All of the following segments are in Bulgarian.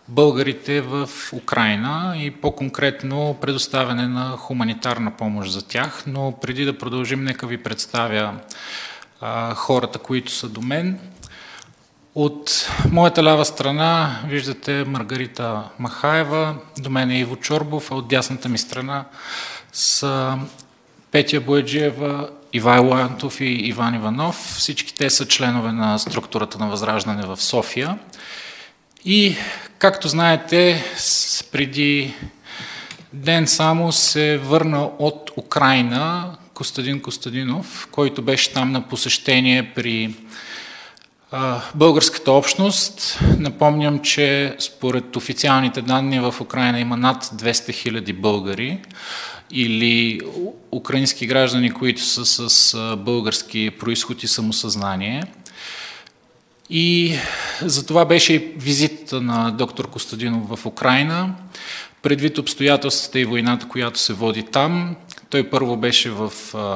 българите в Украйна и по-конкретно предоставяне на хуманитарна помощ за тях. Но преди да продължим, нека ви представя хората, които са до мен. От моята лява страна виждате Маргарита Махаева, до мен е Иво Чорбов, а от дясната ми страна са Петя Бояджиева, Ивайло Антов и Иван Иванов. Всички те са членове на структурата на Възраждане в София. И, както знаете, преди ден само се върна от Украйна Костадин Костадинов, който беше там на посещение при българската общност. Напомням, че според официалните данни в Украйна има над 200 000 българи или украински граждани, които са с български произход и самосъзнание. И за това беше и визитата на доктор Костадинов в Украйна. Предвид обстоятелствата и войната, която се води там, той първо беше в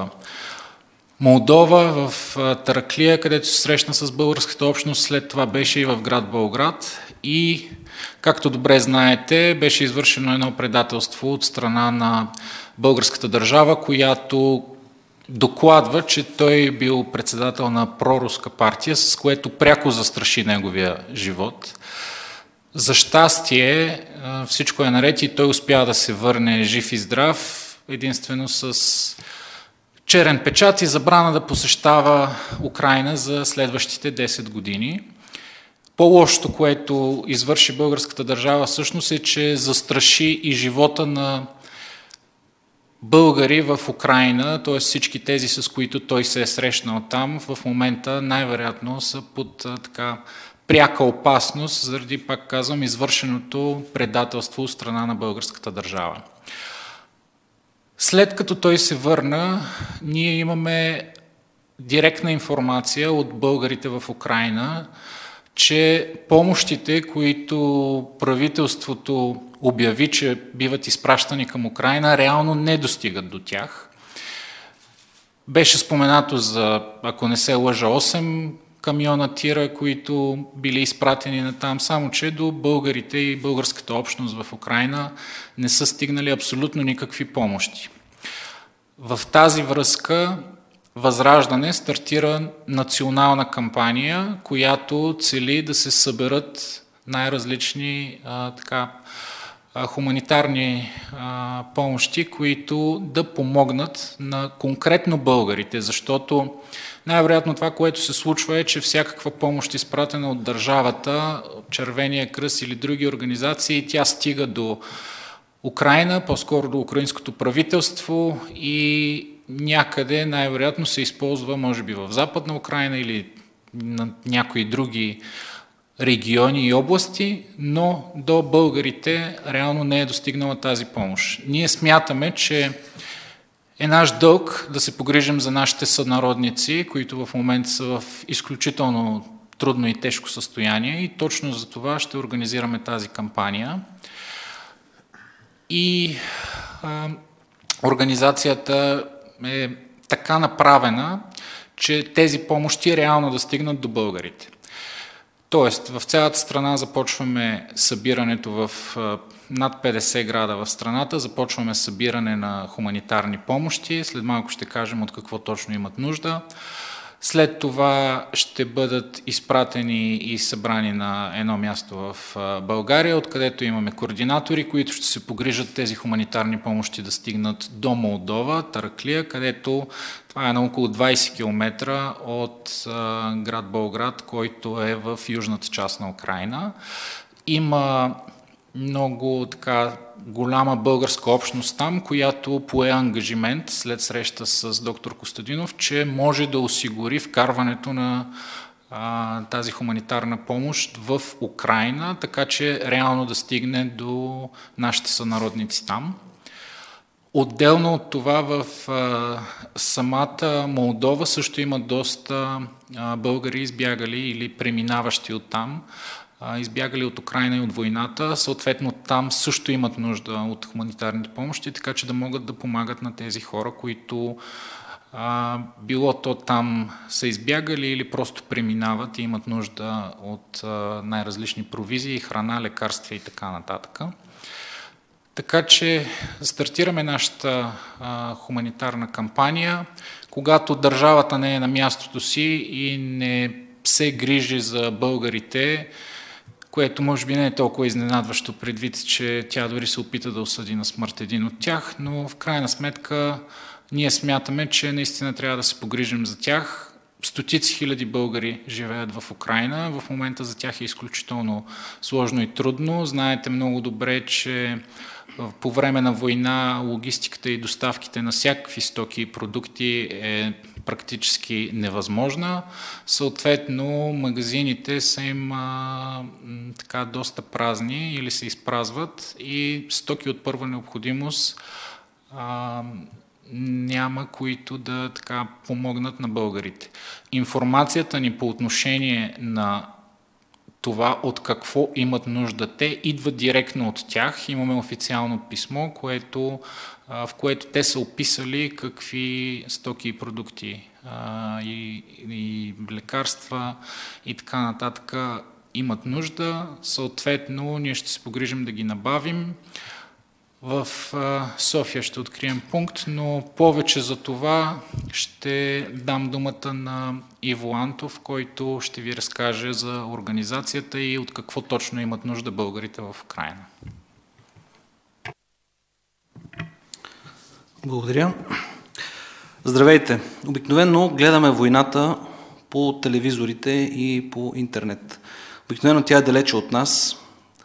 Молдова, в Тараклия, където се срещна с българската общност, след това беше и в град Болград и, както добре знаете, беше извършено едно предателство от страна на българската държава, която докладва, че той бил председател на проруска партия, с което пряко застраши неговия живот. За щастие всичко е наред и той успя да се върне жив и здрав, единствено с черен печат и забрана да посещава Украйна за следващите 10 години. По-лошото, което извърши българската държава, всъщност е, че застраши и живота на българи в Украйна, т.е. всички тези, с които той се е срещнал там, в момента най-вероятно са под пряка опасност, заради, пак казвам, извършеното предателство от страна на българската държава. След като той се върна, ние имаме директна информация от българите в Украйна, че помощите, които правителството обяви, че биват изпращани към Украйна, реално не достигат до тях. Беше споменато за, ако не се лъжа, 8 камиона тира, които били изпратени на там, само че до българите и българската общност в Украйна не са стигнали абсолютно никакви помощи. В тази връзка Възраждане стартира национална кампания, която цели да се съберат най-различни хуманитарни помощи, които да помогнат на конкретно българите, защото най-вероятно това, което се случва е, че всякаква помощ изпратена от държавата, Червения кръст или други организации, тя стига до Украйна, по-скоро до украинското правителство и някъде най-вероятно се използва, може би в Западна Украйна или на някои други региони и области, но до българите реално не е достигнала тази помощ. Ние смятаме, че е наш дълг да се погрижим за нашите сънародници, които в момента са в изключително трудно и тежко състояние и точно за това ще организираме тази кампания. И организацията е така направена, че тези помощи реално да стигнат до българите. Тоест, в цялата страна започваме събирането в над 50 града в страната, започваме събиране на хуманитарни помощи, след малко ще кажем от какво точно имат нужда. След това ще бъдат изпратени и събрани на едно място в България, откъдето имаме координатори, които ще се погрижат тези хуманитарни помощи да стигнат до Молдова, Тараклия, където това е на около 20 км от град Болград, който е в южната част на Украйна. Има много голяма българска общност там, която пое ангажимент след среща с доктор Костадинов, че може да осигури вкарването на тази хуманитарна помощ в Украйна, така че реално да стигне до нашите сънародници там. Отделно от това в самата Молдова също има доста българи избягали или преминаващи оттам, избягали от Украйна и от войната, съответно там също имат нужда от хуманитарните помощи, така че да могат да помагат на тези хора, които било то там са избягали или просто преминават и имат нужда от най-различни провизии, храна, лекарства и така нататък. Така че стартираме нашата хуманитарна кампания, когато държавата не е на мястото си и не се грижи за българите, което може би не е толкова изненадващо предвид, че тя дори се опита да осъди на смърт един от тях, но в крайна сметка ние смятаме, че наистина трябва да се погрижим за тях. Стотици хиляди българи живеят в Украйна. В момента за тях е изключително сложно и трудно. Знаете много добре, че по време на война логистиката и доставките на всякакви стоки и продукти е практически невъзможна. Съответно, магазините са им така доста празни или се изпразват и стоки от първа необходимост няма които да така помогнат на българите. Информацията ни по отношение на това от какво имат нужда те идва директно от тях. Имаме официално писмо, в което те са описали какви стоки и продукти и лекарства и така нататък имат нужда. Съответно, ние ще се погрижим да ги набавим. В София ще открием пункт, но повече за това ще дам думата на Иво Антов, който ще ви разкаже за организацията и от какво точно имат нужда българите в Украйна. Благодаря. Здравейте! Обикновено гледаме войната по телевизорите и по интернет. Обикновено тя е далече от нас.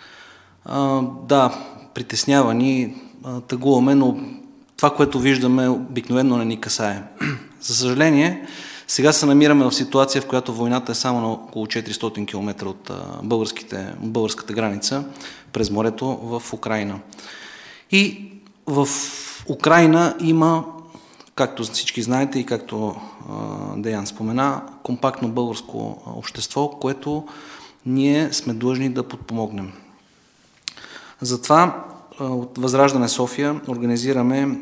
Да, притеснява ни, тъгуваме, но това, което виждаме, обикновено не ни касае. За съжаление, сега се намираме в ситуация, в която войната е само на около 400 км от българската граница през морето в Украйна. И в Украйна има, както всички знаете и както Деян спомена, компактно българско общество, което ние сме длъжни да подпомогнем. Затова от Възраждане София организираме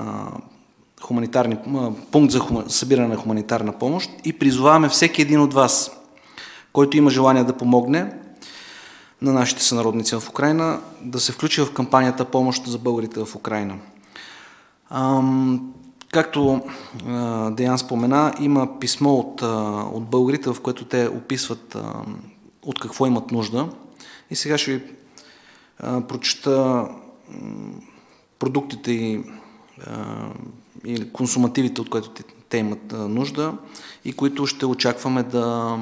пункт за събиране на хуманитарна помощ и призоваваме всеки един от вас, който има желание да помогне на нашите сънародници в Украйна, да се включи в кампанията Помощ за българите в Украйна. Както Деян спомена, има писмо от българите, в което те описват от какво имат нужда. И сега ще ви прочета продуктите и консумативите, от които те имат нужда и които ще очакваме да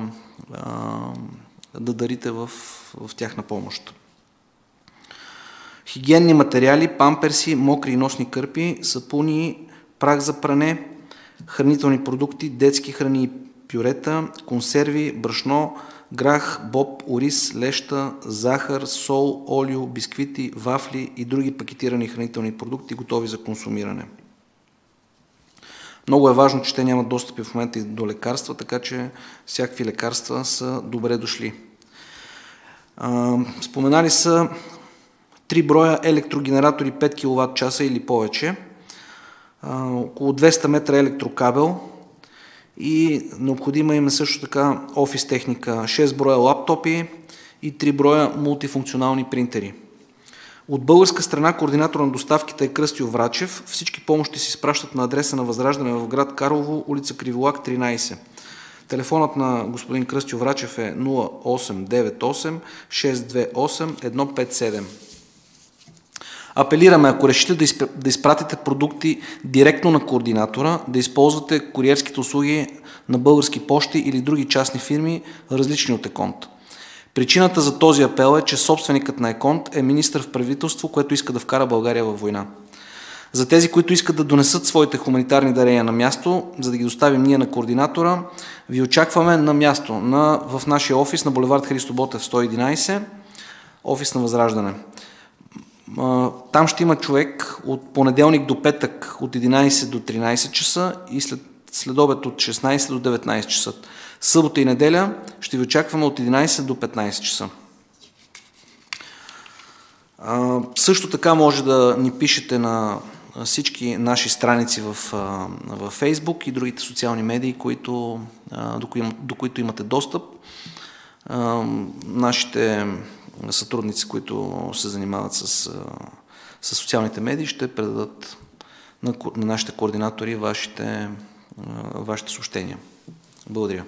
дарите в тяхна помощ. Хигиенни материали, памперси, мокри и носни кърпи, сапуни, прах за пране, хранителни продукти, детски храни и пюрета, консерви, брашно, грах, боб, ориз, леща, захар, сол, олио, бисквити, вафли и други пакетирани хранителни продукти, готови за консумиране. Много е важно, че те нямат достъп в момента и до лекарства, така че всякакви лекарства са добре дошли. Споменали са 3 броя електрогенератори 5 кВт часа или повече, около 200 метра електрокабел и необходима им е също така офис техника, 6 броя лаптопи и 3 броя мултифункционални принтери. От българска страна координатор на доставките е Кръстю Врачев. Всички помощи се изпращат на адреса на Възраждане в град Карлово, улица Криволак, 13. Телефонът на господин Кръстю Врачев е 0898 628 157. Апелираме, ако решите да изпратите продукти директно на координатора, да използвате куриерските услуги на Български пощи или други частни фирми, различни от Еконт. Причината за този апел е, че собственикът на Еконт е министър в правителство, което иска да вкара България във война. За тези, които искат да донесат своите хуманитарни дарения на място, за да ги доставим ние на координатора, ви очакваме на място в нашия офис на булевард Христо Ботев 111, офис на Възраждане. Там ще има човек от понеделник до петък от 11 до 13 часа и след обед от 16 до 19 часа. Събота и неделя ще ви очакваме от 11 до 15 часа. Също така може да ни пишете на всички наши страници в Facebook и другите социални медии, до които имате достъп. Нашите сътрудници, които се занимават с социалните медии, ще предадат на нашите координатори вашите съобщения. Благодаря.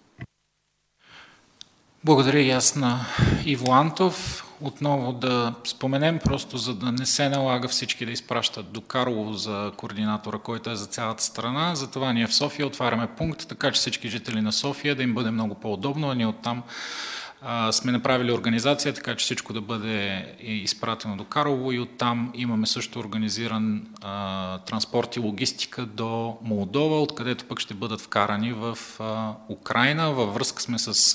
Благодаря и аз на Иво Антов. Отново да споменем, просто за да не се налага всички да изпращат до Карлово за координатора, който е за цялата страна. Затова ние в София отваряме пункт, така че всички жители на София да им бъде много по-удобно, а ние оттам сме направили организация, така че всичко да бъде изпратено до Карлово и оттам имаме също организиран транспорт и логистика до Молдова, откъдето пък ще бъдат вкарани в Украйна. Във връзка сме с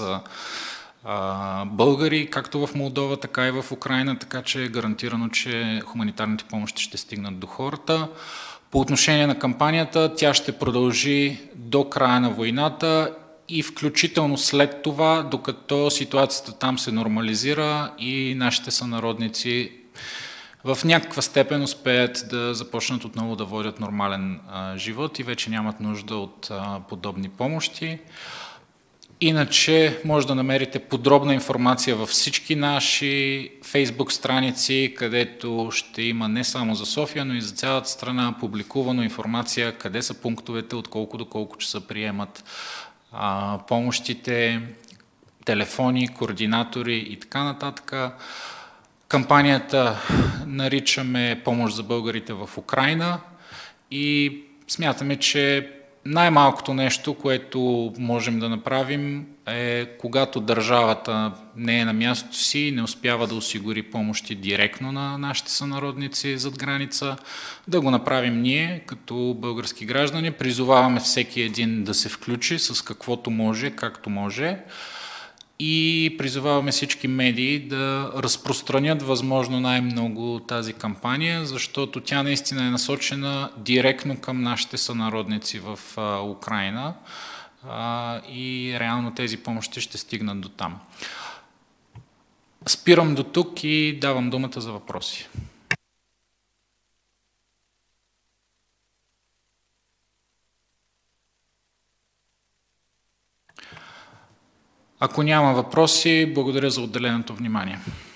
българи, както в Молдова, така и в Украйна, така че е гарантирано, че хуманитарните помощи ще стигнат до хората. По отношение на кампанията, тя ще продължи до края на войната и включително след това, докато ситуацията там се нормализира и нашите сънародници в някаква степен успеят да започнат отново да водят нормален живот и вече нямат нужда от подобни помощи. Иначе може да намерите подробна информация във всички наши Фейсбук страници, където ще има не само за София, но и за цялата страна публикувано информация къде са пунктовете, от колко до колко часа приемат помощите, телефони, координатори и така нататък. Кампанията наричаме "Помощ за българите в Украйна" и смятаме, че най-малкото нещо, което можем да направим е, когато държавата не е на мястото си и не успява да осигури помощи директно на нашите сънародници зад граница, да го направим ние като български граждани. Призоваваме всеки един да се включи с каквото може, както може. И призоваваме всички медии да разпространят възможно най-много тази кампания, защото тя наистина е насочена директно към нашите сънародници в Украйна и реално тези помощи ще стигнат до там. Спирам до тук и давам думата за въпроси. Ако няма въпроси, благодаря за отделеното внимание.